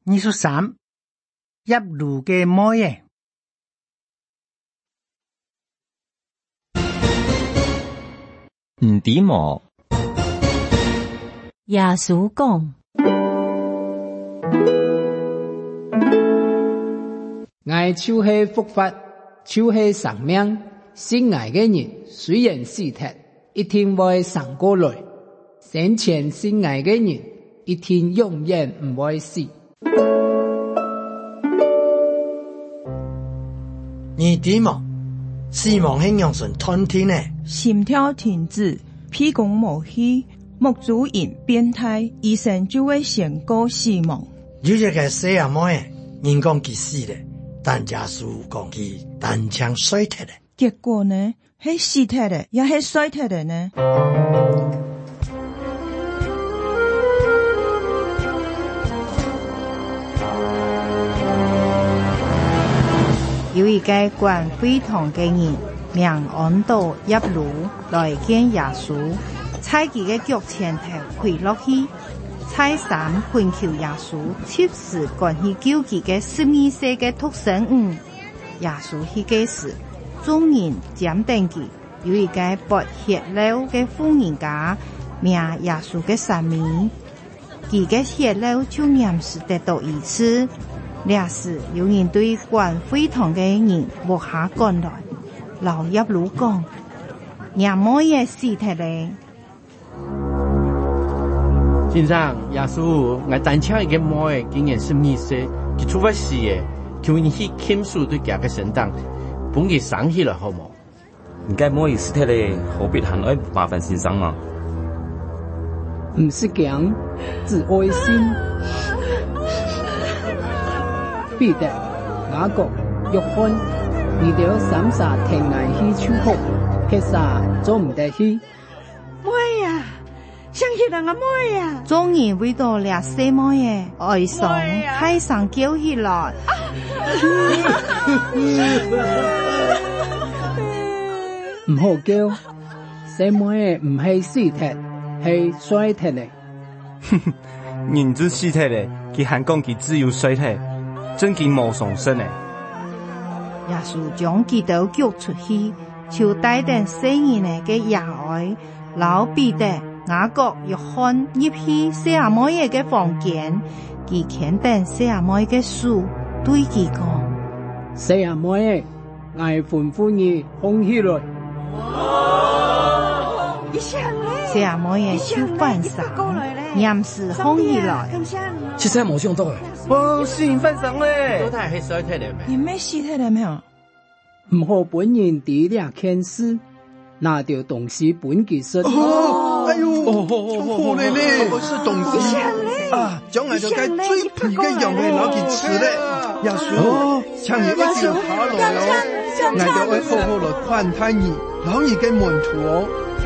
23耶路嘅魔耶。 唔點喎？ 耶穌講： 愛就是福法，就是生命。信愛嘅人雖然死脫，一定會生過來；生前信愛嘅人，一定永遠唔會死。 你點啊？死亡係讓神吞天呢？ 心跳停止，屁股冇氣，目睭因變態，醫生就會宣告死亡。 有一個細阿妹，人講佢死咧，但耶穌講佢單槍衰脫咧。 結果呢，係死脫的，也係衰脫的呢？ 有一個管會堂嘅人，名安道耶路來見耶穌，在佢嘅腳前頭跪落去，再三懇求耶穌，及時趕去救佢嘅12歲嘅獨生女。耶穌去嘅時，眾人檢定佢，有一個跋血流嘅婦人家，名耶穌嘅三妹，佢嘅血流就臨時得到醫治。那時有人對管會堂嘅人落下趕來，老耶路講：耶摩耶死脫咧。 先生，耶穌，我單槍一個摩耶竟然12歲，佢出發死嘅，求你去傾訴對家嘅神當，本佢生起來好冇？ 唔該摩耶死脫咧，何必還愛麻煩先生嘛？ 唔是講，只愛心。彼得、雅各、約翰，你哋三傻停挨去出學，其實做唔得去。 妹呀，想起人個妹呀！ 眾人為到了細妹嘅哀傷，開聲叫起來。 唔好叫，細妹唔係死脫，係衰脫咧。 人之死脫咧，佢還講佢只有衰脫。真見無上身呢。 耶穌將基督叫出去，就帶定4人嘅野外，老彼得、雅各、約翰入去細阿妹嘅房間，佢牽定細阿妹嘅手，對佢講： 細阿妹，我吩咐你放起來。 細阿妹嘅手翻上，臨時放起來。 其實冇想到嘅。 哦，死人犯上咧，都太係衰脫咧咩？ 你咩死脫咧咩？ 唔好本人啲倆件事，拿掉東西本其實。 哦，哎呦，好咧咧，我是東西啊，將來就該最皮嘅羊嚟攞佢吃咧。耶穌，請你一定下來哦，我就會好好來款待你，攞你嘅門徒哦。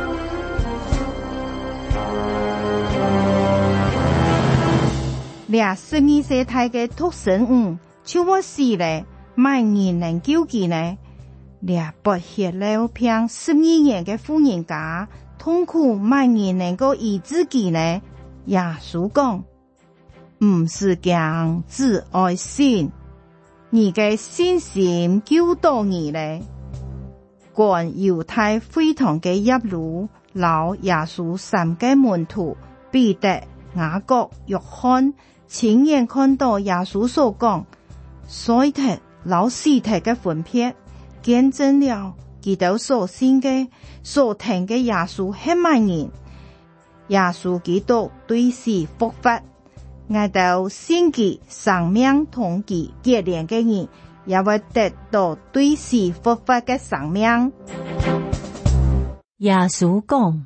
倆12歲大嘅獨生女，就我死咧，冇人能救佢呢。倆跋血流病12年嘅婦人家，痛苦冇人能夠醫治佢呢。耶穌講：唔是講只愛信，你嘅信心救到你咧。管猶太會堂嘅耶路，老耶穌3個門徒彼得、雅各、約翰，親眼看到耶穌所講衰脫老死脫嘅分別，見證了基督所信嘅所聽嘅耶穌係乜人。耶穌基督對死復活，愛到信佢生命同佢結連嘅人，也會得到對死復活嘅生命。 耶穌講：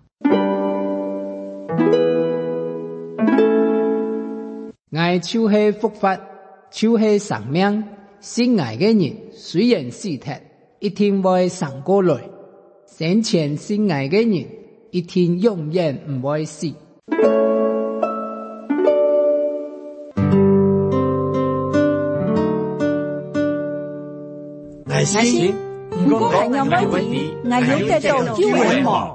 愛就是福法，就是生命。信愛嘅人雖然死脫，一定會生過來；生前信愛嘅人，一定永遠唔會死。 愛心， 唔過係有問題，我要得到救援喎。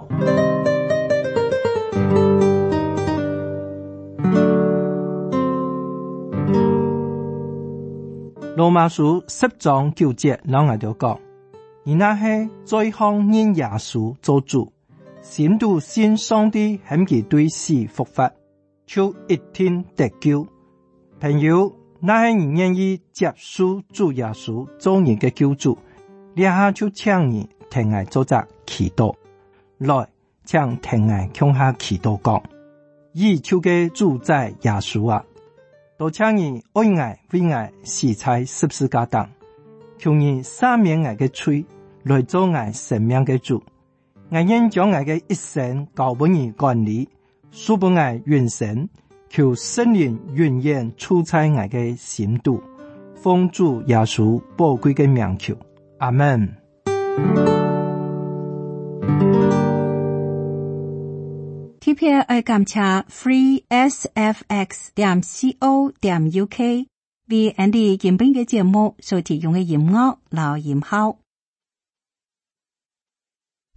羅馬書10章9節，讓我哋講，而那係最後認耶穌做主，信徒信上帝向其對死復活，就一定得救。朋友，那係你願意接受主耶穌做你嘅救主，你下就請你聽我做隻祈禱，來，請聽我向下祈禱講，以求嘅主宰耶穌啊，都請你愛我為我死在十字架上，求你赦免我嘅罪，來做我生命嘅主。我願將我嘅一生交俾你管理，恕俾我永生，求聖靈永遠住在我嘅心度，奉主耶穌寶貴嘅名求，阿們。 特別愛感謝 freesfx.co.uk 為我哋今天嘅節目所提供嘅音樂和音效。